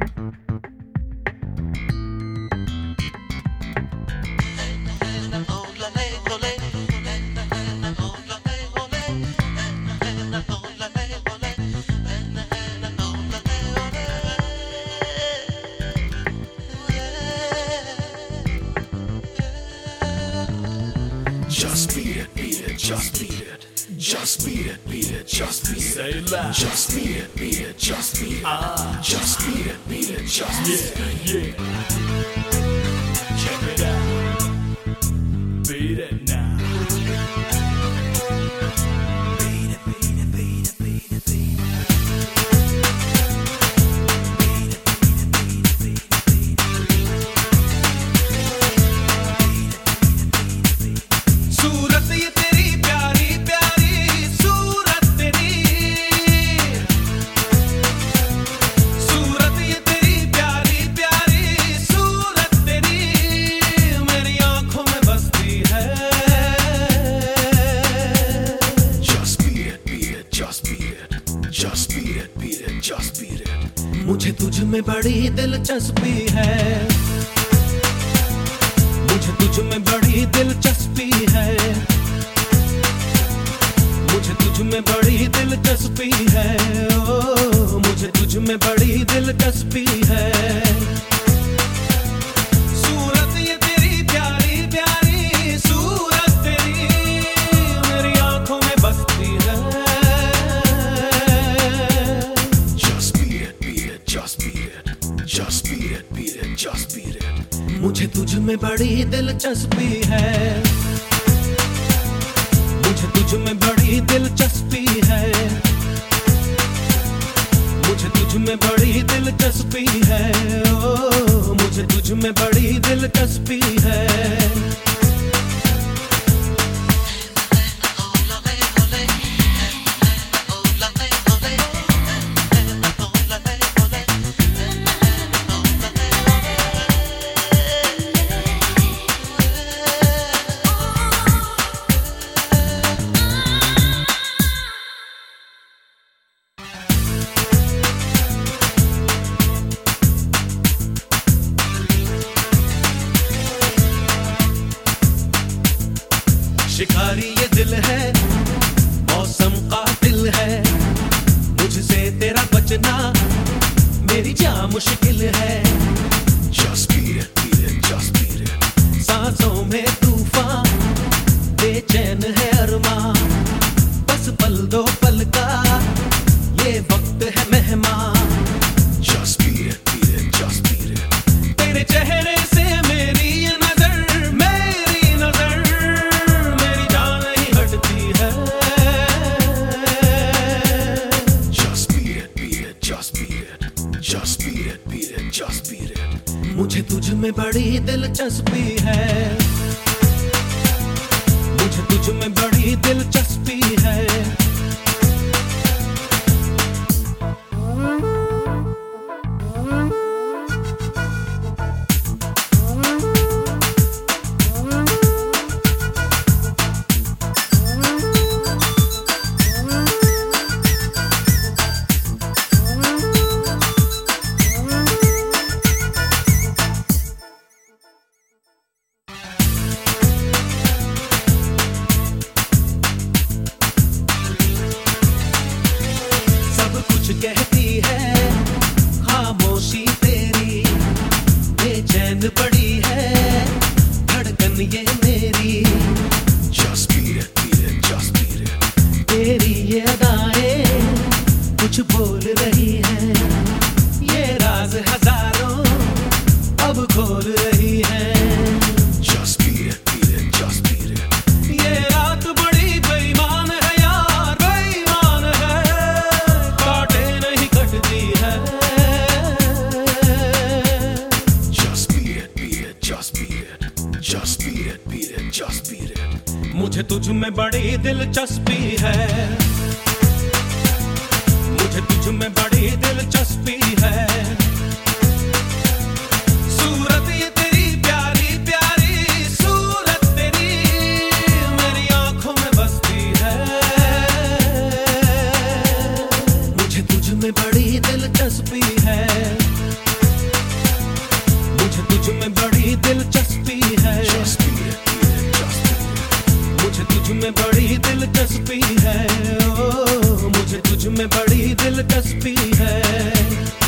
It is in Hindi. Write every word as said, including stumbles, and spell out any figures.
Just beat it, beat it, just beat it. Just beat it, beat it, just beat it. Say it loud. Just beat it, beat it, just beat it. Ah. Just beat it, beat it, just beat it. Yeah, yeah. Check it out. Beat it now. Beat it, beat it, beat it, beat it, beat it. मुझे तुझ में बड़ी दिलचस्पी है, मुझे तुझ में बड़ी दिलचस्पी है, मुझे तुझ में बड़ी दिलचस्पी है, ओ मुझे तुझ में बड़ी दिलचस्पी है। सूरत ये तेरी प्यारी प्यारी सूरत तेरी मेरी आंखों में बसती है। Just beat it, beat it, just beat it. मुझे तुझ में बड़ी दिलचस्पी है, मुझे तुझ में बड़ी दिलचस्पी है, मुझे तुझ में बड़ी दिलचस्पी है, ओ मुझे तुझ में बड़ी दिलचस्पी है। शिकारी ये दिल है, मौसम कातिल है, मुझसे तेरा बचना मेरी जान मुश्किल है। Just beat it, beat it, just beat it. सांसों में तूफान बेचैन है अरमां, बस पल दो पल का ये वक्त है मेहमान। Just beat it, beat it, just beat it. तेरे चेहरे से मेरी ये नजर, मेरी नजर मेरी जान ही हटती है। Just beat it, beat it, just beat it. Just beat it, beat it, just beat it. मुझे तुझ में बड़ी दिलचस्पी है, मुझे तुझ में बड़ी दिलचस्पी है। कहती है खामोशी तेरी, बेचैन पड़ी है धड़कन ये मेरी। Just beat it, beat it, just beat it. तेरी ये अदाएं कुछ बोल रही हैं, ये राज हजारों अब खोल रही हैं। Just beat it, beat it, just beat it. ये रात बड़ी बेईमान है यार, बेईमान है, काटे नहीं कटती है। Just beat it, beat it, just beat it. Just beat it, beat it, just beat it. मुझे तुझ में बड़ी दिलचस्पी है, मुझे तुझ में बड़ी दिलचस्पी है। सूरत ये तेरी प्यारी प्यारी सूरत तेरी मेरी आंखों में बसती है। मुझे तुझ में बड़ी दिलचस्पी है, में बड़ी दिलचस्पी है, ओ मुझे तुझ में बड़ी दिलचस्पी है।